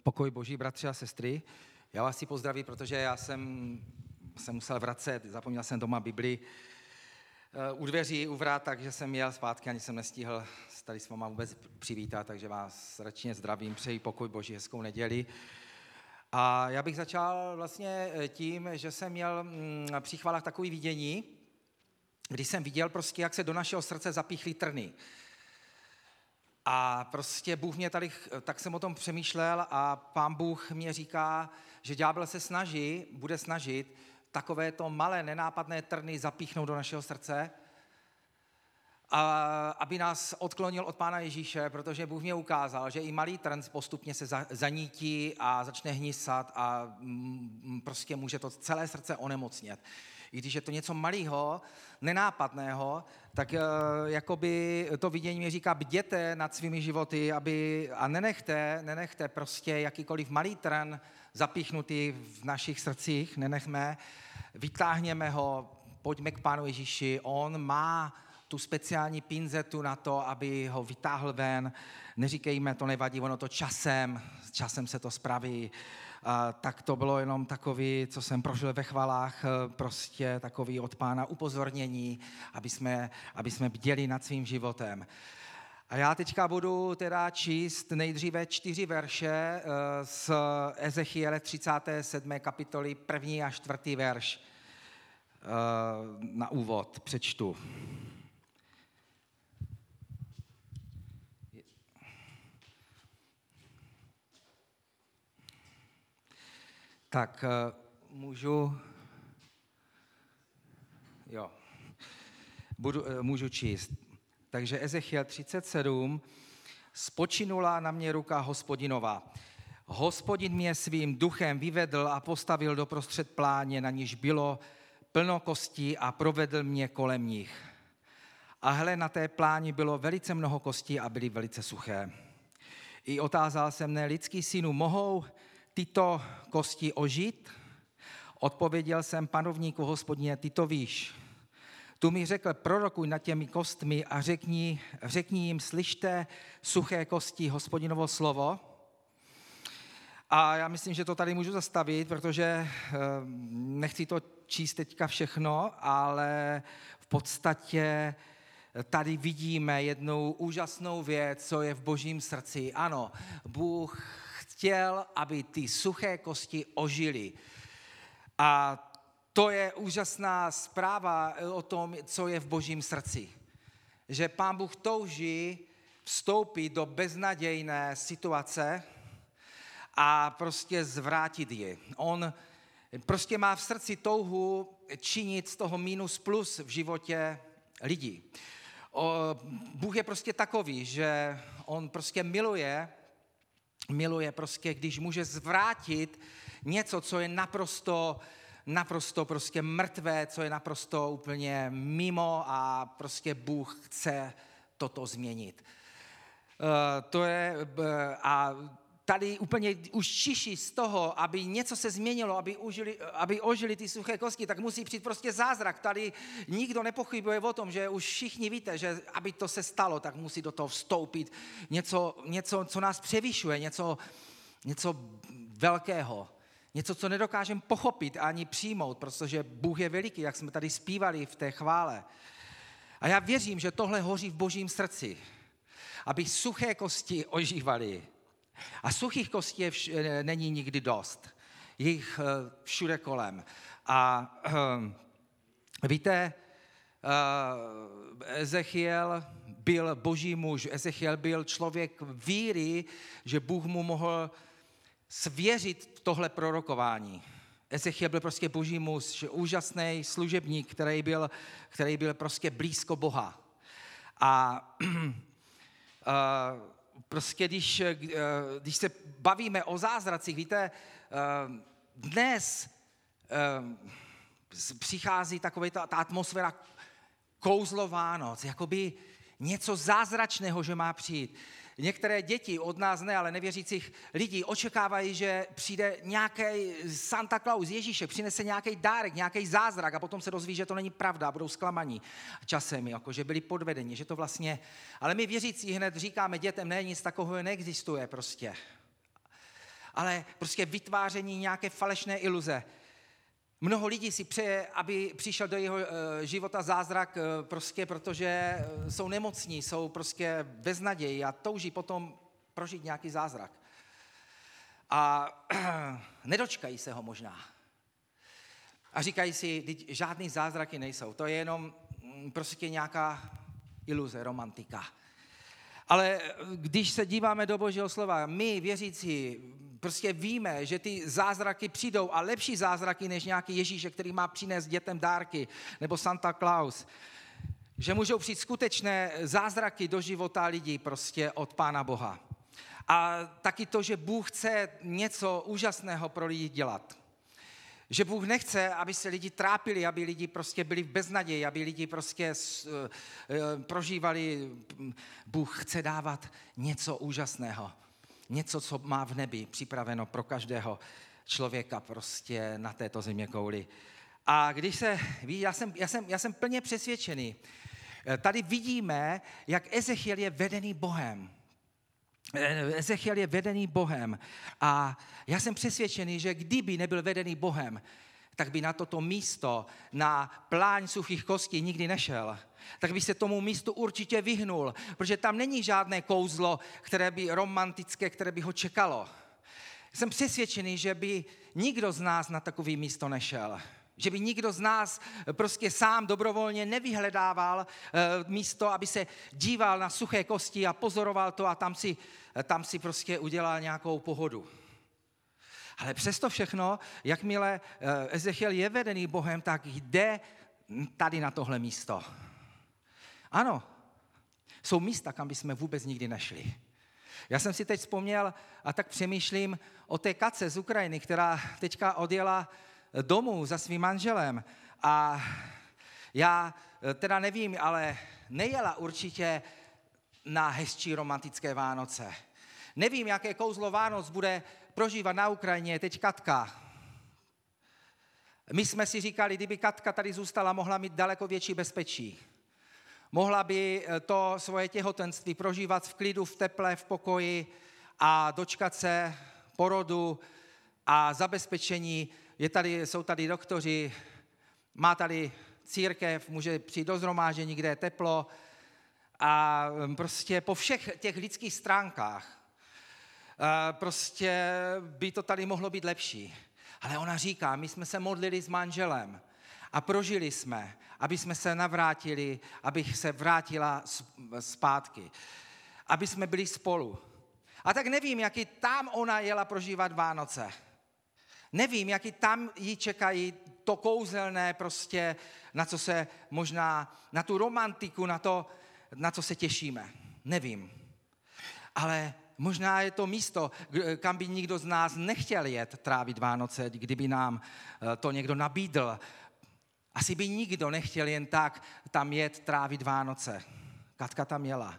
Pokoj Boží, bratři a sestry. Já vás chci pozdravit, protože já jsem se musel vracet, zapomněl jsem doma Bibli u dveří, u vrát, takže jsem jel zpátky, ani jsem nestihl tady s váma vůbec přivítat, takže vás srdečně zdravím, přeji pokoj Boží, hezkou neděli. A já bych začal vlastně tím, že jsem měl při chválách takový vidění, když jsem viděl prostě, jak se do našeho srdce zapíchly trny. A prostě Bůh mě tady, tak jsem o tom přemýšlel a Pán Bůh mě říká, že ďábel se bude snažit takovéto malé nenápadné trny zapíchnout do našeho srdce, a aby nás odklonil od Pána Ježíše, protože Bůh mě ukázal, že i malý trn postupně se zanítí a začne hnisat a prostě může to celé srdce onemocnět. I když je to něco malého, nenápadného, tak jakoby to vidění mi říká, bděte nad svými životy a nenechte prostě jakýkoliv malý trn zapíchnutý v našich srdcích, nenechme, vytáhněme ho, pojďme k Pánu Ježíši, on má tu speciální pinzetu na to, aby ho vytáhl ven, neříkejme, to nevadí, ono to časem se to spraví. Tak to bylo jenom takový, co jsem prožil ve chvalách, prostě takový od Pána upozornění, aby jsme bděli nad svým životem. A já teďka budu teda číst nejdříve 4 verše z Ezechiele 37. kapitoly, 1. a 4. verš na úvod přečtu. Tak můžu číst. Takže Ezechiel 37. Spočinula na mě ruka Hospodinova. Hospodin mě svým duchem vyvedl a postavil doprostřed pláně, na níž bylo plno kostí a provedl mě kolem nich. A hle, na té pláni bylo velice mnoho kostí a byly velice suché. I otázal se mne, lidský synu, mohou tyto kosti ožít? Odpověděl jsem, panovníku Hospodine, ty to víš. Tu mi řekl, prorokuj nad těmi kostmi a řekni jim, slyšte suché kosti, Hospodinovo slovo. A já myslím, že to tady můžu zastavit, protože nechci to číst teďka všechno, ale v podstatě tady vidíme jednu úžasnou věc, co je v Božím srdci. Ano, Bůh chtěl, aby ty suché kosti ožily. A to je úžasná zpráva o tom, co je v Božím srdci. Že Pán Bůh touží vstoupit do beznadějné situace a prostě zvrátit ji. On prostě má v srdci touhu činit z toho minus plus v životě lidí. Bůh je prostě takový, že on prostě miluje prostě, když může zvrátit něco, co je naprosto prostě mrtvé, co je naprosto úplně mimo a prostě Bůh chce toto změnit. A tady úplně už čiší z toho, aby něco se změnilo, aby ožili ty suché kosti, tak musí přijít prostě zázrak. Tady nikdo nepochybuje o tom, že už všichni víte, že aby to se stalo, tak musí do toho vstoupit něco, co nás převyšuje, něco velkého. Něco, co nedokážeme pochopit ani přijmout, protože Bůh je veliký, jak jsme tady zpívali v té chvále. A já věřím, že tohle hoří v Božím srdci, aby suché kosti ožívaly. A suchých kostí není nikdy dost. Je jich všude kolem. A víte, Ezechiel byl boží muž, Ezechiel byl člověk víry, že Bůh mu mohl svěřit tohle prorokování. Ezechiel byl prostě boží muž, úžasný služebník, který byl prostě blízko Boha. A prostě když se bavíme o zázracích, víte, dnes přichází taková ta atmosféra kouzlo Vánoc, jakoby něco zázračného, že má přijít. Některé děti, od nás ne, ale nevěřících lidí, očekávají, že přijde nějaký Santa Claus, Ježíšek, přinese nějaký dárek, nějaký zázrak a potom se dozví, že to není pravda a budou zklamaní časem, jako, že byli podvedeni, že to vlastně... Ale my věřící hned říkáme dětem, ne, nic takového neexistuje prostě. ale prostě vytváření nějaké falešné iluze. Mnoho lidí si přeje, aby přišel do jeho života zázrak, prostě protože jsou nemocní, jsou prostě bez naději a touží potom prožít nějaký zázrak. A nedočkají se ho možná. A říkají si, žádný zázraky nejsou, to je jenom prostě nějaká iluze, romantika. Ale když se díváme do Božího slova, my věřící prostě víme, že ty zázraky přijdou a lepší zázraky než nějaký Ježíšek, který má přinést dětem dárky, nebo Santa Claus. Že můžou přijít skutečné zázraky do života lidí prostě od Pána Boha. A taky to, že Bůh chce něco úžasného pro lidi dělat. Že Bůh nechce, aby se lidi trápili, aby lidi prostě byli v beznaději, aby lidi prostě prožívali. Bůh chce dávat něco úžasného. Něco, co má v nebi připraveno pro každého člověka prostě na této zeměkouli. A když se ví, já jsem plně přesvědčený. Tady vidíme, jak Ezechiel je vedený Bohem. Ezechiel je vedený Bohem a já jsem přesvědčený, že kdyby nebyl vedený Bohem, tak by na toto místo, na pláň suchých kostí nikdy nešel. Tak by se tomu místu určitě vyhnul, protože tam není žádné kouzlo, které by romantické, které by ho čekalo. Jsem přesvědčený, že by nikdo z nás na takové místo nešel. Že by nikdo z nás prostě sám dobrovolně nevyhledával místo, aby se díval na suché kosti a pozoroval to a tam si prostě udělal nějakou pohodu. Ale přesto všechno, jakmile Ezechiel je vedený Bohem, tak jde tady na tohle místo. Ano, jsou místa, kam bychom vůbec nikdy nešli. Já jsem si teď vzpomněl a tak přemýšlím o té Katce z Ukrajiny, která teďka odjela domů za svým manželem a já teda nevím, ale nejela určitě na hezčí romantické Vánoce. Nevím, jaké kouzlo Vánoc bude prožívat na Ukrajině teď Katka. My jsme si říkali, kdyby Katka tady zůstala, mohla mít daleko větší bezpečí. Mohla by to svoje těhotenství prožívat v klidu, v teple, v pokoji a dočkat se porodu a zabezpečení. Jsou tady doktoři, má tady církev, může přijít do shromáždění, kde je teplo a prostě po všech těch lidských stránkách prostě by to tady mohlo být lepší. Ale ona říká, my jsme se modlili s manželem a prožili jsme, aby jsme se navrátili, abych se vrátila zpátky, aby jsme byli spolu. A tak nevím, jaký tam ona jela prožívat Vánoce. Nevím, jaký tam jí čekají to kouzelné prostě, na co se možná, na tu romantiku, na to, na co se těšíme. Nevím. Ale možná je to místo, kam by nikdo z nás nechtěl jet trávit Vánoce, kdyby nám to někdo nabídl. Asi by nikdo nechtěl jen tak tam jet trávit Vánoce. Katka tam jela.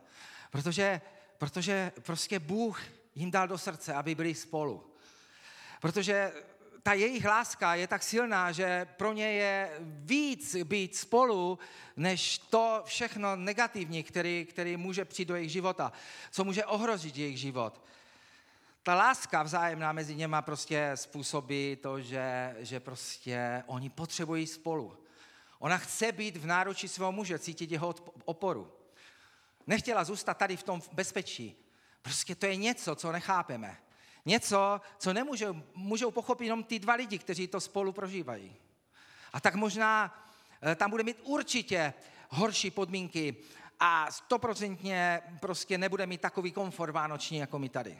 Protože prostě Bůh jim dal do srdce, aby byli spolu. Protože ta jejich láska je tak silná, že pro ně je víc být spolu, než to všechno negativní, který může přijít do jejich života, co může ohrozit jejich život. Ta láska vzájemná mezi něma prostě způsobí to, že prostě oni potřebují spolu. Ona chce být v náručí svého muže, cítit jeho oporu. Nechtěla zůstat tady v tom bezpečí. Prostě to je něco, co nechápeme. Něco, co můžou pochopit jenom ty dva lidi, kteří to spolu prožívají. A tak možná tam bude mít určitě horší podmínky a 100% prostě nebude mít takový komfort vánoční, jako my tady.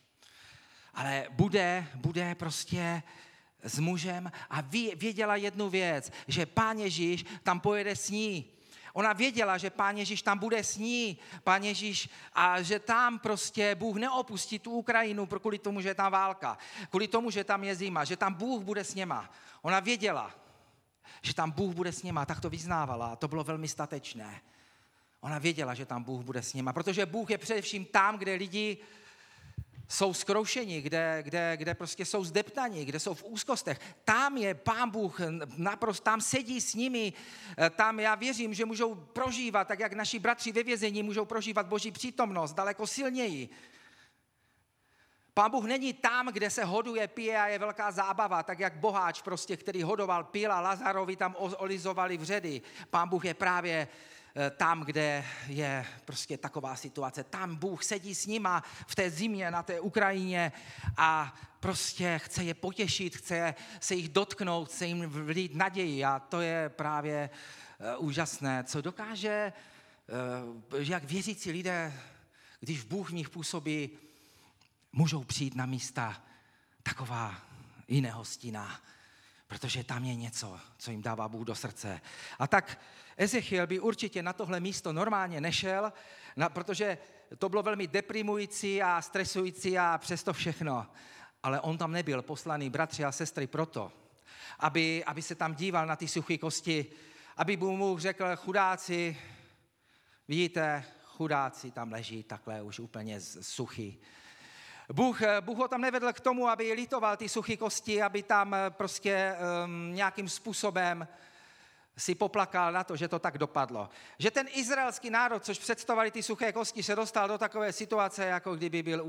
Ale bude prostě s mužem a věděla jednu věc, že Pán Ježíš tam pojede s ní. Ona věděla, že Pán Ježíš tam bude s ní, Pán Ježíš, a že tam prostě Bůh neopustí tu Ukrajinu kvůli tomu, že je tam válka, kvůli tomu, že tam je zima, že tam Bůh bude s něma. Ona věděla, že tam Bůh bude s něma, tak to vyznávala a to bylo velmi statečné. Ona věděla, že tam Bůh bude s něma, protože Bůh je především tam, kde lidi jsou zkroušeni, kde prostě jsou zdeptaní, kde jsou v úzkostech. Tam je Pán Bůh, naprosto tam sedí s nimi, tam já věřím, že můžou prožívat, tak jak naši bratři ve vězení můžou prožívat Boží přítomnost daleko silněji. Pán Bůh není tam, kde se hoduje, pije a je velká zábava, tak jak boháč prostě, který hodoval, pil a Lazarovi tam olizovali vředy. Pán Bůh je právě tam, kde je prostě taková situace. Tam Bůh sedí s nima v té zimě na té Ukrajině a prostě chce je potěšit, chce se jich dotknout, chce jim vlít naději a to je právě úžasné, co dokáže, jak věřící lidé, když Bůh v nich působí, můžou přijít na místa taková jiného stína, protože tam je něco, co jim dává Bůh do srdce. A tak Ezechiel by určitě na tohle místo normálně nešel, protože to bylo velmi deprimující a stresující a přesto všechno. Ale on tam nebyl poslaný, bratři a sestry, proto, aby se tam díval na ty suché kosti, aby mu řekl, chudáci, vidíte, chudáci tam leží takhle už úplně suchý. Bůh ho tam nevedl k tomu, aby litoval ty suché kosti, aby tam prostě nějakým způsobem si poplakal na to, že to tak dopadlo. Že ten izraelský národ, což představovali ty suché kosti, se dostal do takové situace, jako kdyby byl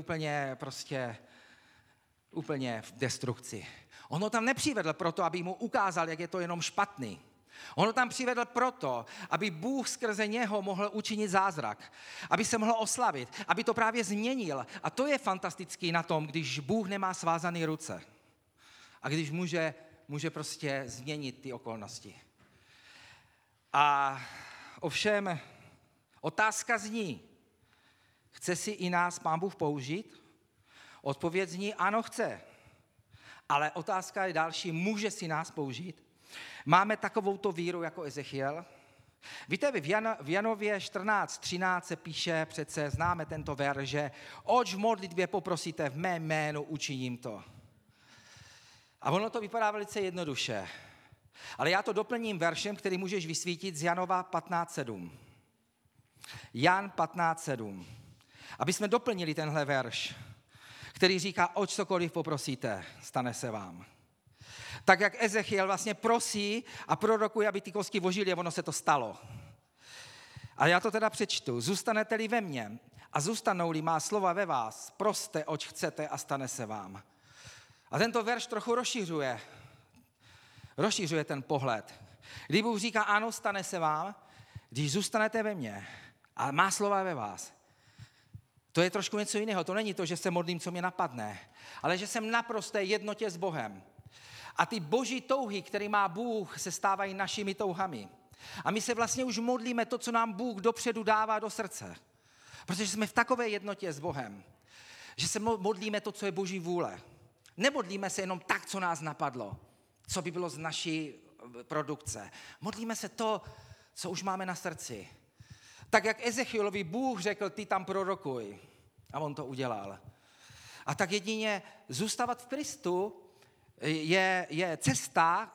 úplně v destrukci. On ho tam nepřivedl proto, aby mu ukázal, jak je to jenom špatný. On ho tam přivedl proto, aby Bůh skrze něho mohl učinit zázrak, aby se mohl oslavit, aby to právě změnil. A to je fantastický na tom, když Bůh nemá svázané ruce a když může prostě změnit ty okolnosti. A ovšem otázka zní, chce si i nás Pán Bůh použít? Odpověď zní, ano, chce. Ale otázka je další, může si nás použít? Máme takovouto víru jako Ezechiel? Víte, v Janově 14:13 se píše, přece známe tento verš, že oč v modlitbě poprosíte v mém jménu, učiním to. A ono to vypadá velice jednoduše. Ale já to doplním veršem, který můžeš vysvítit z Janova 15:7. Jan 15:7. Aby jsme doplnili tenhle verš, který říká, oč cokoliv poprosíte, stane se vám. Tak jak Ezechiel vlastně prosí a prorokuje, aby ty kosti ožily a ono se to stalo. A já to teda přečtu. Zůstanete-li ve mně a zůstanou-li má slova ve vás, proste, oč chcete a stane se vám. A tento verš trochu rozšiřuje ten pohled. Kdy Bůh říká, ano, stane se vám, když zůstanete ve mně a má slova ve vás. To je trošku něco jiného. To není to, že se modlím, co mě napadne, ale že jsem naprosté jednotě s Bohem. A ty boží touhy, které má Bůh, se stávají našimi touhami. A my se vlastně už modlíme to, co nám Bůh dopředu dává do srdce. Protože jsme v takové jednotě s Bohem, že se modlíme to, co je boží vůle. Nemodlíme se jenom tak, co nás napadlo, co by bylo z naší produkce. Modlíme se to, co už máme na srdci. Tak jak Ezechielovi Bůh řekl, ty tam prorokuj. A on to udělal. A tak jedině zůstávat v Kristu je cesta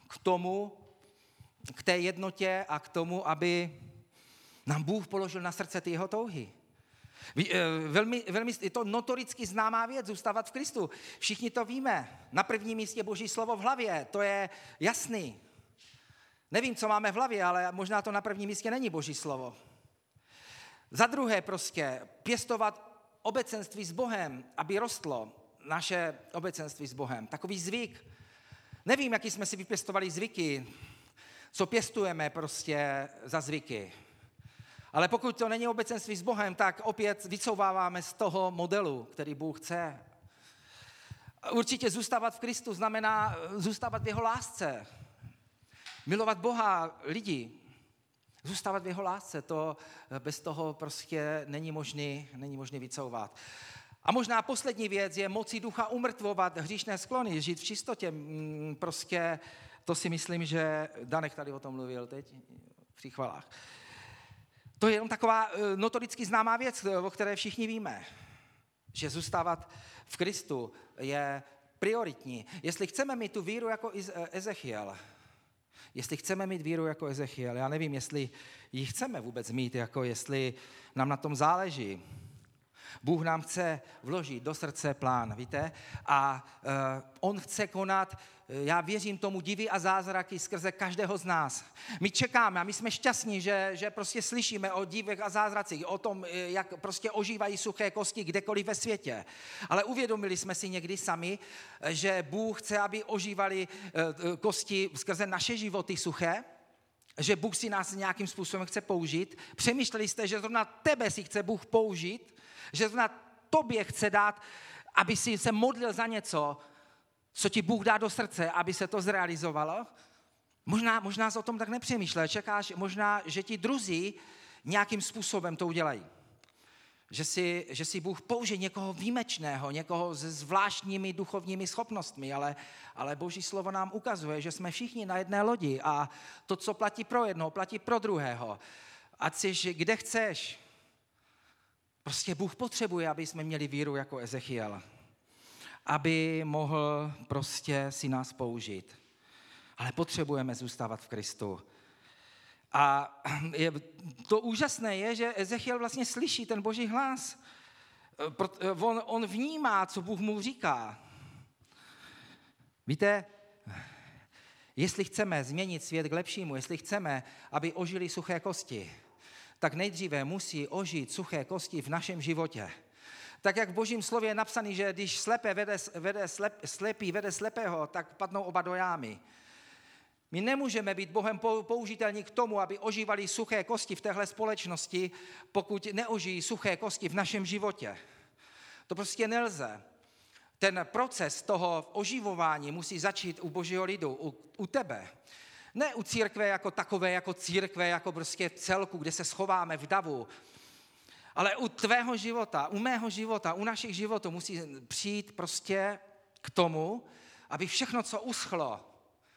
k té jednotě a k tomu, aby nám Bůh položil na srdce ty jeho touhy. Velmi je to notoricky známá věc, zůstávat v Kristu. Všichni to víme. Na prvním místě Boží slovo v hlavě, to je jasný. Nevím, co máme v hlavě, ale možná to na prvním místě není Boží slovo. Za druhé prostě pěstovat obecenství s Bohem, aby rostlo naše obecenství s Bohem. Takový zvyk. Nevím, jaký jsme si vypěstovali zvyky, co pěstujeme prostě za zvyky. Ale pokud to není obecenství s Bohem, tak opět vycouváváme z toho modelu, který Bůh chce. Určitě zůstávat v Kristu znamená zůstávat v jeho lásce. Milovat Boha, lidi. Zůstávat v jeho lásce, to bez toho prostě není možný vycouvat. A možná poslední věc je moci ducha umrtvovat hříšné sklony, žít v čistotě. Prostě to si myslím, že Danek tady o tom mluvil teď při chvalách. To je jenom taková notoricky známá věc, o které všichni víme, že zůstávat v Kristu je prioritní. Jestli chceme mít tu víru jako Ezechiel, já nevím, jestli ji chceme vůbec mít, jako jestli nám na tom záleží. Bůh nám chce vložit do srdce plán, víte? A on chce konat, já věřím tomu, divy a zázraky skrze každého z nás. My čekáme a my jsme šťastní, že prostě slyšíme o divech a zázracích, o tom, jak prostě ožívají suché kosti kdekoliv ve světě. Ale uvědomili jsme si někdy sami, že Bůh chce, aby ožívali kosti skrze naše životy suché, že Bůh si nás nějakým způsobem chce použít. Přemýšleli jste, že zrovna tebe si chce Bůh použít, že zrovna tobě chce dát, aby si se modlil za něco, co ti Bůh dá do srdce, aby se to zrealizovalo? Možná o tom tak nepřemýšlel. Čekáš možná, že ti druzí nějakým způsobem to udělají. Že si Bůh použije někoho výjimečného, někoho se zvláštními duchovními schopnostmi, ale Boží slovo nám ukazuje, že jsme všichni na jedné lodi a to, co platí pro jednoho, platí pro druhého. Ať jsi kde chceš. Prostě Bůh potřebuje, aby jsme měli víru jako Ezechiel, aby mohl prostě si nás použít. Ale potřebujeme zůstávat v Kristu. A to úžasné je, že Ezechiel vlastně slyší ten Boží hlas. On vnímá, co Bůh mu říká. Víte, jestli chceme změnit svět k lepšímu, jestli chceme, aby ožily suché kosti, tak nejdříve musí ožít suché kosti v našem životě. Tak jak v Božím slově je napsaný, že když slepý vede slepého, tak padnou oba do jámy. My nemůžeme být Bohem použitelní k tomu, aby ožívali suché kosti v téhle společnosti, pokud neožijí suché kosti v našem životě. To prostě nelze. Ten proces toho oživování musí začít u Božího lidu, u tebe. Ne u církve jako takové, jako církve, jako prostě celku, kde se schováme v davu, ale u tvého života, u mého života, u našich životů musí přijít prostě k tomu, aby všechno, co uschlo,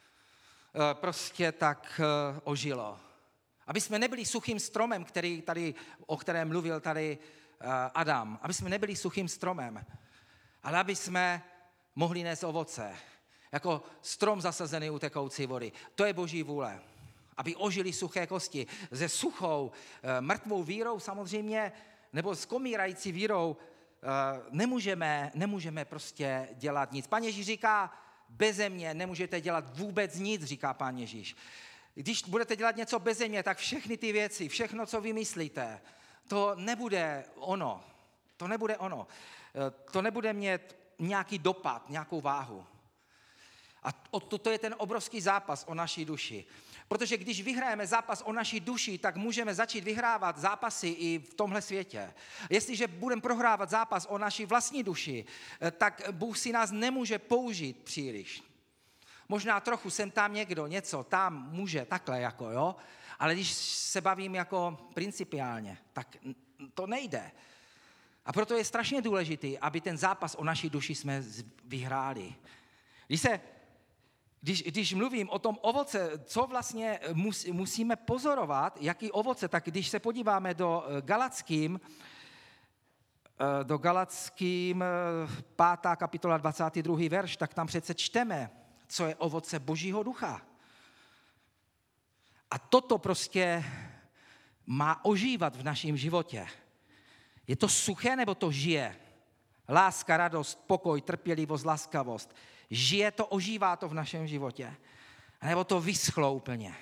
prostě tak ožilo. Aby jsme nebyli suchým stromem, o kterém mluvil tady Adam. Aby jsme nebyli suchým stromem, ale aby jsme mohli nést ovoce. Jako strom zasazený u tekoucí vody. To je Boží vůle. Aby ožili suché kosti. Se suchou, mrtvou vírou samozřejmě, nebo s komírající vírou nemůžeme prostě dělat nic. Pán Ježíš říká, beze mě nemůžete dělat vůbec nic, říká Pán Ježíš. Když budete dělat něco beze mě, tak všechny ty věci, všechno, co vymyslíte, to nebude ono. To nebude ono. To nebude mít nějaký dopad, nějakou váhu. A to je ten obrovský zápas o naší duši. Protože když vyhrajeme zápas o naší duši, tak můžeme začít vyhrávat zápasy i v tomhle světě. Jestliže budeme prohrávat zápas o naší vlastní duši, tak Bůh si nás nemůže použít příliš. Možná trochu sem tam někdo, něco tam může, takhle jako, jo. Ale když se bavím jako principiálně, tak to nejde. A proto je strašně důležité, aby ten zápas o naší duši jsme vyhráli. Když mluvím o tom ovoce, co vlastně musíme pozorovat, jaký ovoce, tak když se podíváme do Galackým 5. kapitola 22. verš, tak tam přece čteme, co je ovoce Božího ducha. A toto prostě má ožívat v našem životě. Je to suché, nebo to žije? Láska, radost, pokoj, trpělivost, laskavost. Žije to, ožívá to v našem životě? Nebo to vyschlo úplně?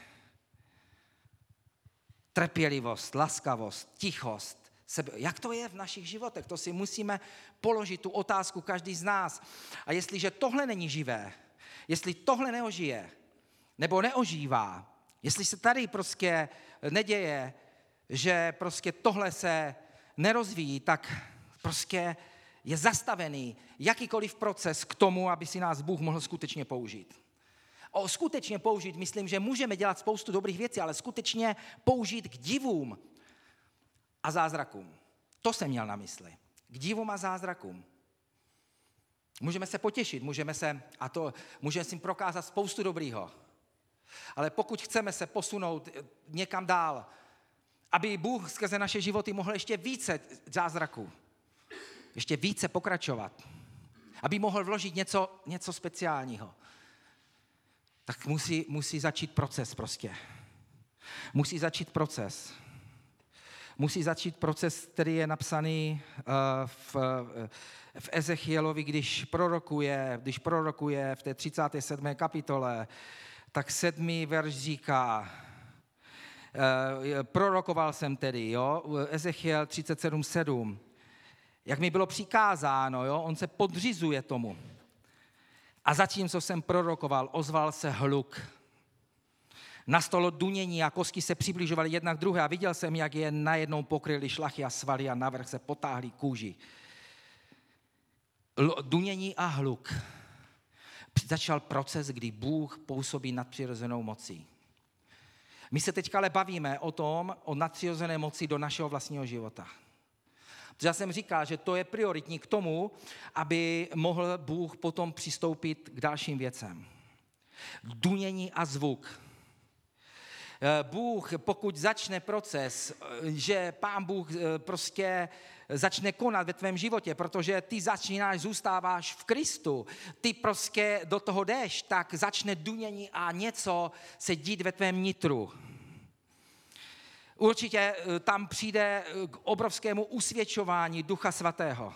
Trpělivost, laskavost, tichost. Jak to je v našich životech? To si musíme položit tu otázku každý z nás. A jestliže tohle není živé, jestli tohle neožije, nebo neožívá, jestli se tady prostě neděje, že prostě tohle se nerozvíjí, tak prostě je zastavený jakýkoliv proces k tomu, aby si nás Bůh mohl skutečně použít. Skutečně použít, myslím, že můžeme dělat spoustu dobrých věcí, ale skutečně použít k divům a zázrakům. To jsem měl na mysli. K divům a zázrakům. Můžeme se potěšit, můžeme si prokázat spoustu dobrýho. Ale pokud chceme se posunout někam dál, aby Bůh skrze naše životy mohl ještě více zázraků, ještě více pokračovat, aby mohl vložit něco speciálního, tak musí začít proces prostě. Musí začít proces. musí začít proces, který je napsaný v Ezechielovi, když prorokuje v té 37. kapitole, tak 7. verš říká, prorokoval jsem tedy, jo, Ezechiel 37:7, jak mi bylo přikázáno, jo, on se podřizuje tomu. A zatímco jsem prorokoval, ozval se hluk. Nastalo dunění a kostky se přibližovaly jedna k druhé a viděl jsem, jak je najednou pokryly šlachy a svaly a navrch se potáhly kůži. Dunění a hluk. Začal proces, kdy Bůh působí nadpřirozenou mocí. My se teď ale bavíme o nadpřirozené moci do našeho vlastního života. Já jsem říkal, že to je prioritní k tomu, aby mohl Bůh potom přistoupit k dalším věcem. Dunění a zvuk. Bůh, pokud začne proces, že Pán Bůh prostě začne konat ve tvém životě, protože ty zůstáváš v Kristu, ty prostě do toho jdeš, tak začne dunění a něco se dít ve tvém nitru. Určitě tam přijde k obrovskému usvědčování Ducha Svatého.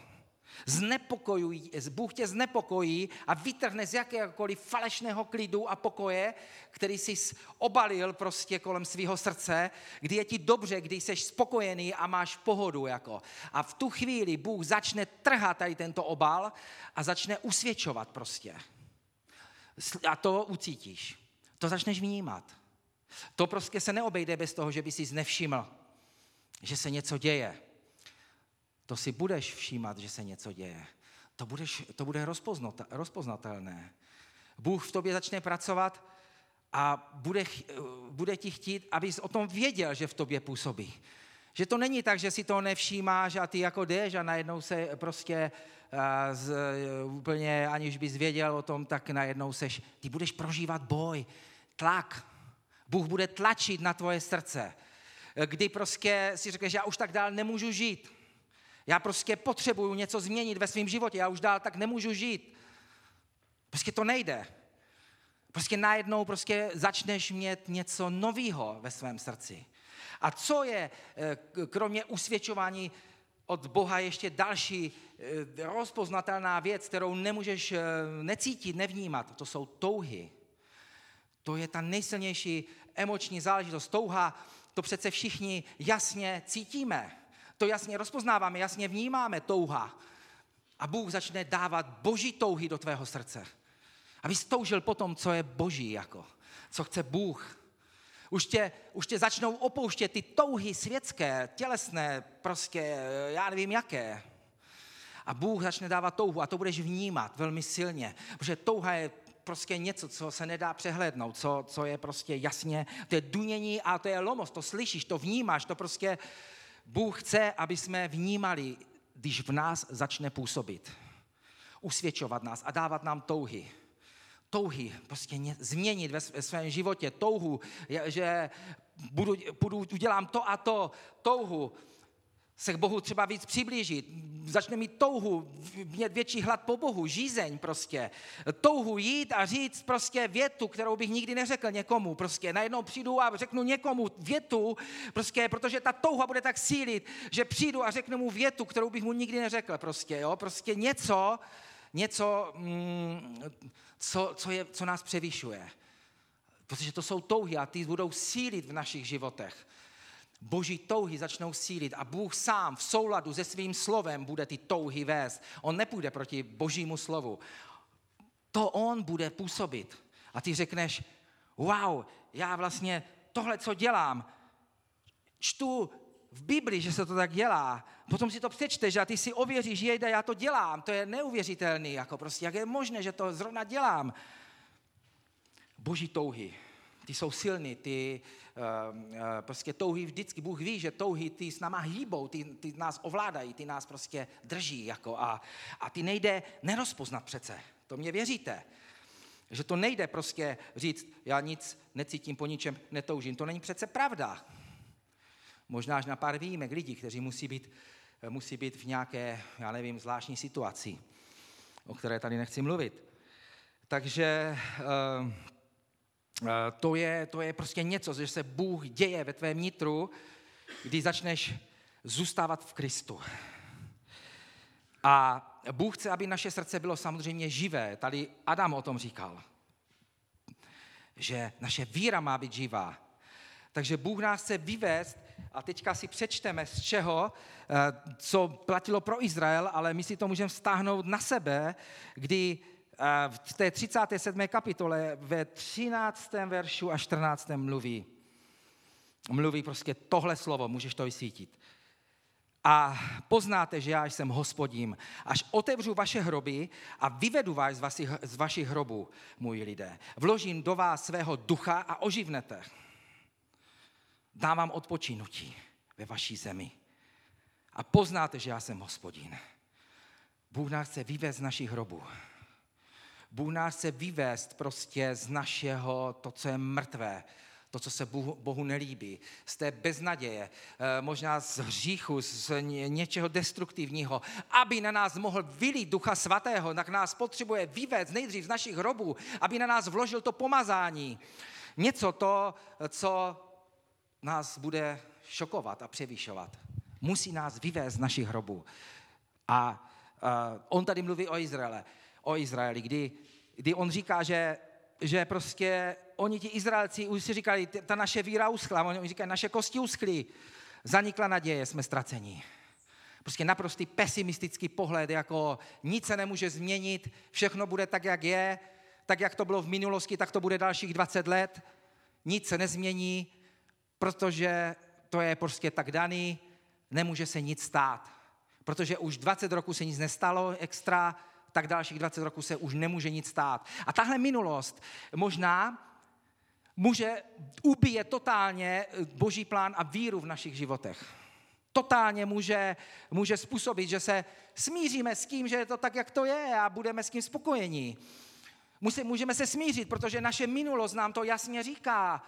Bůh tě znepokojí a vytrhne z jakéhokoliv falešného klidu a pokoje, který jsi obalil prostě kolem svého srdce, kdy je ti dobře, kdy jsi spokojený a máš pohodu. Jako. A v tu chvíli Bůh začne trhat tady tento obal a začne usvědčovat prostě. A to ucítíš. To začneš vnímat. To prostě se neobejde bez toho, že by si nevšiml, že se něco děje. To si budeš všímat, že se něco děje. To bude rozpoznatelné. Bůh v tobě začne pracovat a bude ti chtít, abys o tom věděl, že v tobě působí. Že to není tak, že si to nevšímáš a ty jako jdeš a najednou se prostě úplně, aniž bys věděl o tom, tak najednou ty budeš prožívat boj, tlak. Bůh bude tlačit na tvoje srdce, kdy prostě si řekneš, já už tak dál nemůžu žít. Já prostě potřebuju něco změnit ve svém životě, já už dál tak nemůžu žít. Prostě to nejde. Prostě najednou začneš mít něco nového ve svém srdci. A co je kromě usvědčování od Boha ještě další rozpoznatelná věc, kterou nemůžeš necítit, nevnímat? To jsou touhy. To je ta nejsilnější emoční záležitost. Touha, to přece všichni jasně cítíme. To jasně rozpoznáváme, jasně vnímáme, touha. A Bůh začne dávat boží touhy do tvého srdce. Abys toužil po tom, co je boží, jako, co chce Bůh. Už tě začnou opouštět ty touhy světské, tělesné, prostě já nevím jaké. A Bůh začne dávat touhu a to budeš vnímat velmi silně, protože touha je prostě něco, co se nedá přehlédnout, co je prostě jasně, to je dunění a to je lomos, to slyšíš, to vnímáš, to prostě Bůh chce, aby jsme vnímali, když v nás začne působit, usvědčovat nás a dávat nám touhy. Touhy, prostě změnit ve svém životě, touhu, že udělám to a to, touhu, se k Bohu třeba víc přiblížit, začne mít touhu, mít větší hlad po Bohu, žízeň prostě, touhu jít a říct prostě větu, kterou bych nikdy neřekl někomu, prostě najednou přijdu a řeknu někomu větu, prostě, protože ta touha bude tak sílit, že přijdu a řeknu mu větu, kterou bych mu nikdy neřekl, prostě, jo, prostě něco, co nás převyšuje, protože to jsou touhy a ty budou sílit v našich životech. Boží touhy začnou sílit a Bůh sám v souladu se svým slovem bude ty touhy vést. On nepůjde proti božímu slovu. To on bude působit. A ty řekneš, wow, já vlastně tohle, co dělám, čtu v Bibli, že se to tak dělá, potom si to přečteš a ty si ověříš, jejda, já to dělám, to je neuvěřitelný, jako prostě, jak je možné, že to zrovna dělám. Boží touhy. Ty jsou silný, ty prostě touhy vždycky, Bůh ví, že touhy ty s náma hýbou, ty nás ovládají, ty nás prostě drží jako a ty nejde nerozpoznat přece, to mě věříte, že to nejde prostě říct, já nic necítím, po ničem netoužím, to není přece pravda. Možná až na pár výjimek lidí, kteří musí být v nějaké, já nevím, zvláštní situaci, o které tady nechci mluvit. Takže to je prostě něco, že se Bůh děje ve tvém nitru, když začneš zůstávat v Kristu. A Bůh chce, aby naše srdce bylo samozřejmě živé. Tady Adam o tom říkal, že naše víra má být živá. Takže Bůh nás chce vyvést, a teďka si přečteme z čeho, co platilo pro Izrael, ale my si to můžeme vztáhnout na sebe, kdy v té 37. kapitole ve 13. veršu a 14. mluví prostě tohle slovo, můžeš to vysvítit. A poznáte, že já jsem Hospodin, až otevřu vaše hroby a vyvedu vás z vašich hrobů, můj lidé. Vložím do vás svého ducha a oživnete. Dám vám odpočinutí ve vaší zemi. A poznáte, že já jsem Hospodin. Bůh nás chce vyvést z našich hrobů. Bůh nás chce vyvést prostě z našeho, to, co je mrtvé, to, co se Bohu nelíbí, z té beznaděje, možná z hříchu, z něčeho destruktivního, aby na nás mohl vylít Ducha Svatého, tak nás potřebuje vyvést nejdřív z našich hrobů, aby na nás vložil to pomazání. Něco to, co nás bude šokovat a převyšovat. Musí nás vyvést z našich hrobů. A on tady mluví o Izraeli, kdy on říká, že prostě oni ti Izraelci už si říkali, ta naše víra uschla, oni říkají, naše kosti uschly, zanikla naděje, jsme ztracení. Prostě naprostý pesimistický pohled, jako nic se nemůže změnit, všechno bude tak, jak je, tak, jak to bylo v minulosti, tak to bude dalších 20 let, nic se nezmění, protože to je prostě tak daný, nemůže se nic stát. Protože už 20 roků se nic nestalo extra, tak dalších 20 roků se už nemůže nic stát. A tahle minulost možná může ubíjet totálně Boží plán a víru v našich životech. Totálně může způsobit, že se smíříme s tím, že je to tak, jak to je a budeme s tím spokojení. Můžeme se smířit, protože naše minulost nám to jasně říká.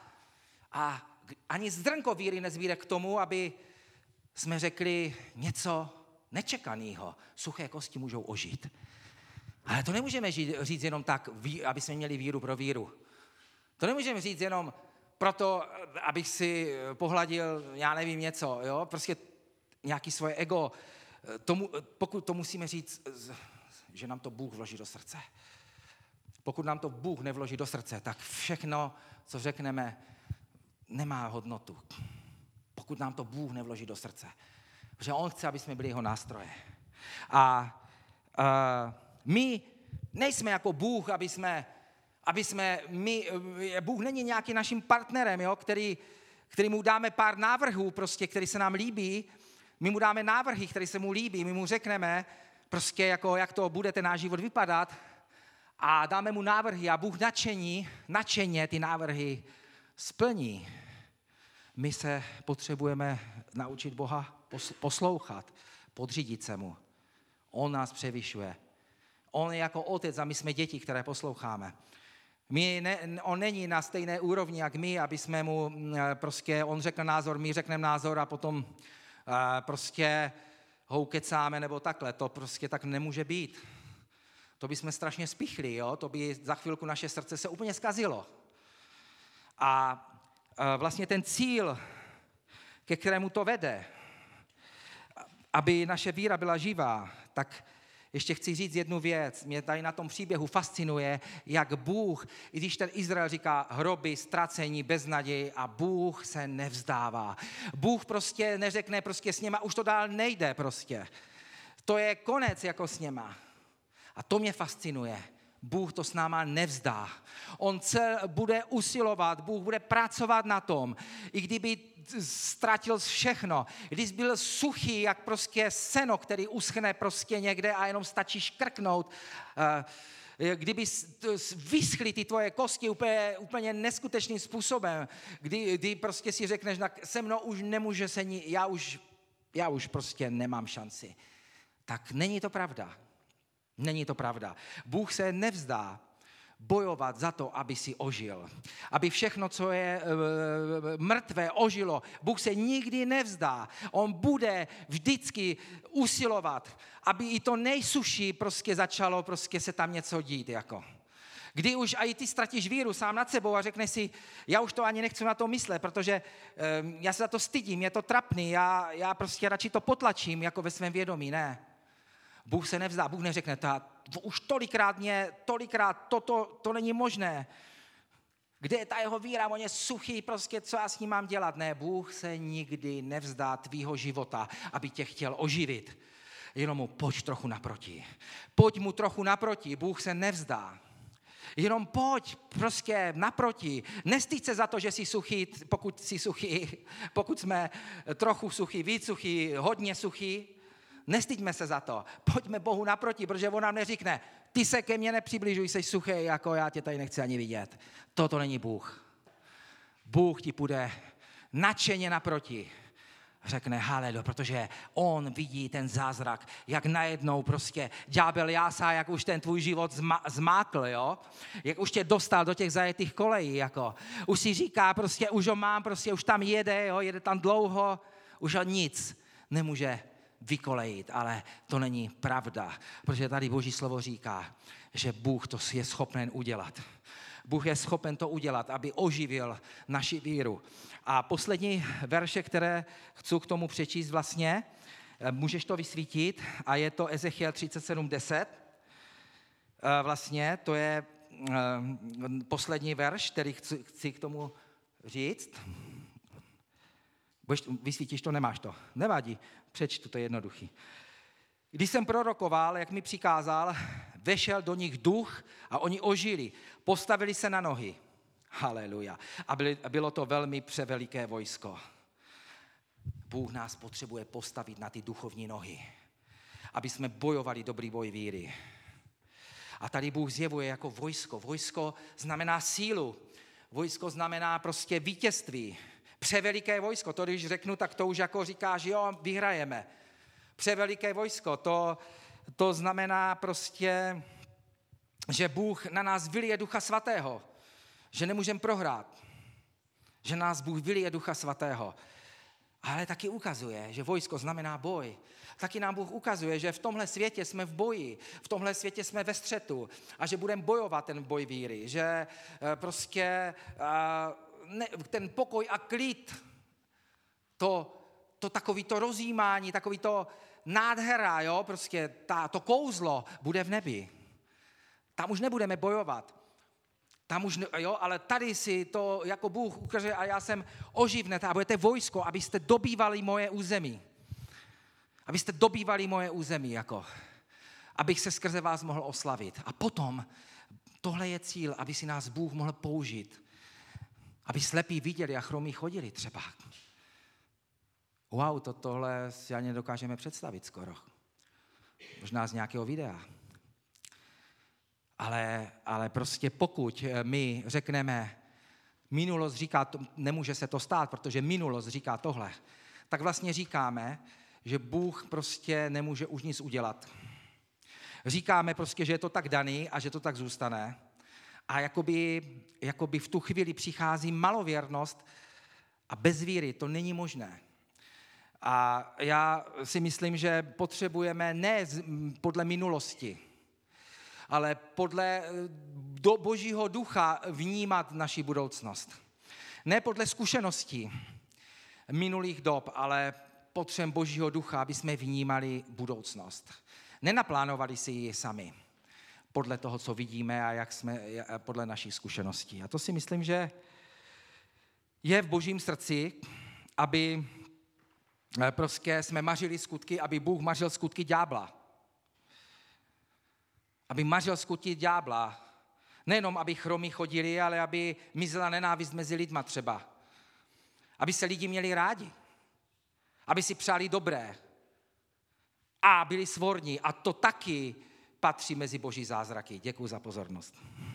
A ani zrnko víry nezbýde k tomu, aby jsme řekli něco nečekaného. Suché kosti můžou ožít. Ale to nemůžeme říct jenom tak, aby jsme měli víru pro víru. To nemůžeme říct jenom proto, abych si pohladil, já nevím, něco, jo? Prostě nějaký svoje ego. Pokud to musíme říct, že nám to Bůh vloží do srdce. Pokud nám to Bůh nevloží do srdce, tak všechno, co řekneme, nemá hodnotu. Pokud nám to Bůh nevloží do srdce. Protože on chce, aby jsme byli jeho nástroje. A my nejsme jako Bůh, Bůh není nějaký naším partnerem, jo, který mu dáme pár návrhů, prostě, který se nám líbí. My mu dáme návrhy, které se mu líbí. My mu řekneme, prostě, jako, jak to bude ten náš život vypadat. A dáme mu návrhy a Bůh nadšeně ty návrhy splní. My se potřebujeme naučit Boha poslouchat, podřídit se mu. On nás převyšuje. On je jako otec a my jsme děti, které posloucháme. On není na stejné úrovni, jak my, aby jsme mu prostě, on řekne názor, my řekneme názor a potom prostě ho ukecáme nebo takhle. To prostě tak nemůže být. To by jsme strašně spichli, jo? To by za chvilku naše srdce se úplně zkazilo. A vlastně ten cíl, ke kterému to vede, aby naše víra byla živá, tak ještě chci říct jednu věc. Mě tady na tom příběhu fascinuje, jak Bůh, i když ten Izrael říká hroby, ztracení, beznaděj a Bůh se nevzdává. Bůh prostě neřekne prostě s něma, už to dál nejde prostě. To je konec jako s něma. A to mě fascinuje. Bůh to s náma nevzdá. On bude usilovat, Bůh bude pracovat na tom. I kdyby ztratil všechno, když byl suchý, jak prostě seno, který uschne prostě někde a jenom stačí škrknout, kdyby vyschly ty tvoje kosti úplně neskutečným způsobem, kdy prostě si řekneš, se mnou už nemůže se, já už prostě nemám šanci. Tak není to pravda. Není to pravda. Bůh se nevzdá bojovat za to, aby si ožil. Aby všechno, co je mrtvé, ožilo. Bůh se nikdy nevzdá. On bude vždycky usilovat, aby i to nejsuší prostě začalo prostě se tam něco dít. Jako. Kdy už i ty ztratíš víru sám nad sebou a řekneš si, já už to ani nechci na to myslet, protože já se za to stydím, je to trapný, já prostě radši to potlačím jako ve svém vědomí, ne. Bůh se nevzdá, Bůh neřekne, už tolikrát, to není možné. Kde je ta jeho víra, on je suchý, prostě co já s ním mám dělat? Ne, Bůh se nikdy nevzdá tvýho života, aby tě chtěl oživit. Jenom mu pojď trochu naproti. Pojď mu trochu naproti, Bůh se nevzdá. Jenom pojď prostě naproti. Nestyď se za to, že jsi suchý, pokud jsi suchý, pokud jsme trochu suchý, víc suchý, hodně suchý. Nestyďme se za to. Pojďme Bohu naproti, protože on nám neříkne, ty se ke mně nepřibližuj, jsi suchý, jako já tě tady nechci ani vidět. Toto není Bůh. Bůh ti půjde nadšeně naproti. Řekne haleluja, protože on vidí ten zázrak, jak najednou prostě ďábel jásá, jak už ten tvůj život zmákl, jo? Jak už tě dostal do těch zajetých kolejí, jako. Už si říká, prostě už ho mám, prostě už tam jede, jo? Jede tam dlouho, už ho nic nemůže vykolejit, ale to není pravda, protože tady Boží slovo říká, že Bůh to je schopen udělat. Bůh je schopen to udělat, aby oživil naši víru. A poslední verše, které chci k tomu přečíst vlastně, můžeš to vysvítit, a je to Ezechiel 37:10. Vlastně to je poslední verš, který chci k tomu říct. Vysvítíš to, nemáš to. Nevadí, přečtu, to je jednoduchý. Když jsem prorokoval, jak mi přikázal, vešel do nich duch a oni ožili. Postavili se na nohy. Haleluja. A bylo to velmi převeliké vojsko. Bůh nás potřebuje postavit na ty duchovní nohy, aby jsme bojovali dobrý boj víry. A tady Bůh zjevuje jako vojsko. Vojsko znamená sílu. Vojsko znamená prostě vítězství. Převeliké vojsko. To když řeknu, tak to už jako říkáš, jo, vyhrajeme. Převeliké vojsko, to znamená prostě, že Bůh na nás vylije Ducha Svatého, že nemůžeme prohrát, že nás Bůh vylije Ducha Svatého. Ale taky ukazuje, že vojsko znamená boj. Taky nám Bůh ukazuje, že v tomhle světě jsme v boji, v tomhle světě jsme ve střetu a že budeme bojovat ten boj víry, že prostě ten pokoj a klid, to takový to rozjímání, takový to nádhera, jo, prostě to kouzlo bude v nebi. Tam už nebudeme bojovat. Tam už, jo, ale tady si to jako Bůh ukáže a já jsem oživnete a budete vojsko, abyste dobývali moje území. Abyste dobývali moje území, jako. Abych se skrze vás mohl oslavit. A potom, tohle je cíl, aby si nás Bůh mohl použít. Aby slepí viděli a chromí chodili třeba. Wow, tohle si ani nedokážeme představit skoro. Možná z nějakého videa. Ale prostě pokud my řekneme, minulost říká, nemůže se to stát, protože minulost říká tohle, tak vlastně říkáme, že Bůh prostě nemůže už nic udělat. Říkáme prostě, že je to tak daný a že to tak zůstane. A jakoby v tu chvíli přichází malověrnost a bez víry to není možné. A já si myslím, že potřebujeme ne podle minulosti, ale podle Božího ducha vnímat naši budoucnost. Ne podle zkušeností minulých dob, ale potřebujeme Božího ducha, aby jsme vnímali budoucnost. Nenaplánovali si ji sami podle toho, co vidíme a jak jsme podle našich zkušeností. A to si myslím, že je v Božím srdci, aby prostě jsme mařili skutky, aby Bůh mařil skutky ďábla. Aby mařil skutky ďábla. Nejenom, aby chromí chodili, ale aby mizela nenávist mezi lidma třeba. Aby se lidi měli rádi. Aby si přáli dobré. A byli svorní. A to taky patří mezi Boží zázraky. Děkuji za pozornost.